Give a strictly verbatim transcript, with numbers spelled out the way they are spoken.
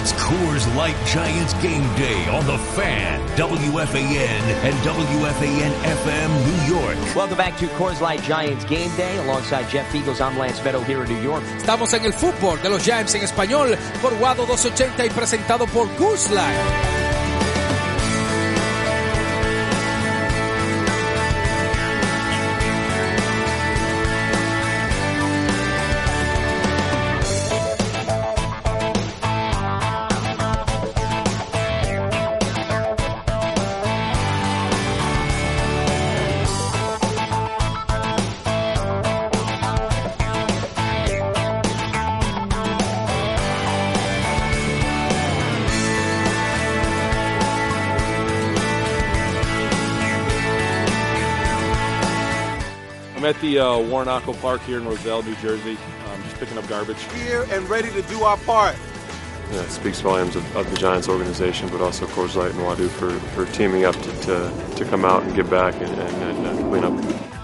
It's Coors Light Giants game day on the Fan, W F A N and W F A N F M New York. Welcome back to Coors Light Giants game day. Alongside Jeff Eagles, I'm Lance Meadow here in New York. Estamos en el fútbol de los Giants en español por Guado doscientos ochenta y presentado por Coors Light. I'm at the uh, Warnaco Park here in Roselle, New Jersey. I'm just picking up garbage. Here and ready to do our part. Yeah, it speaks volumes of, of the Giants organization, but also Coors Light and Wadu for, for teaming up to, to, to come out and give back and, and, and clean up.